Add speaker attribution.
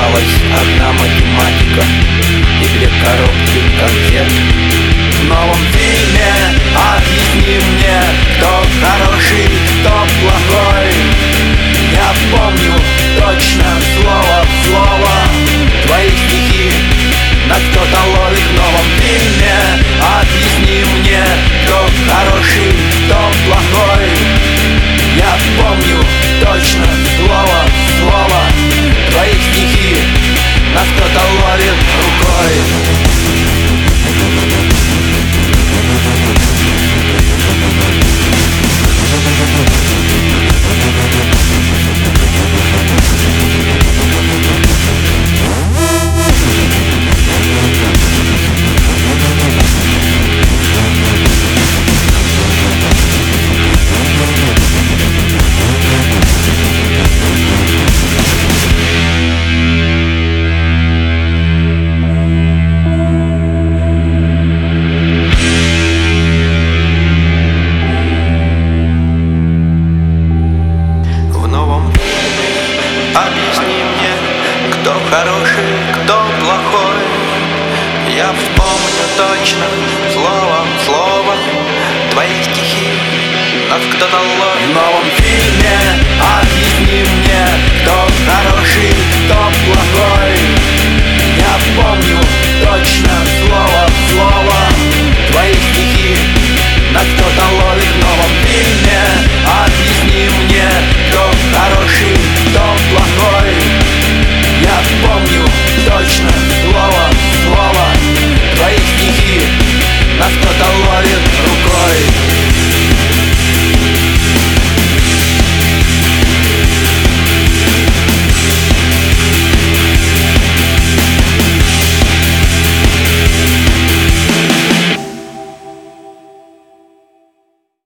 Speaker 1: осталась одна математика и 2 коробки конфет. В новом фильме объясни мне, кто хороший, кто плохой. Я помню точно слово в слово твои стихи, нас кто-то ловит. В новом фильме объясни мне, кто хороший, кто плохой. Я помню точно слово в слово твои стихи, нас кто-то ловит рукой.
Speaker 2: Объясни мне, кто хороший, кто плохой. Я вспомню точно слово в слово твои стихи, нас кто-то ловит.
Speaker 1: В новом фильме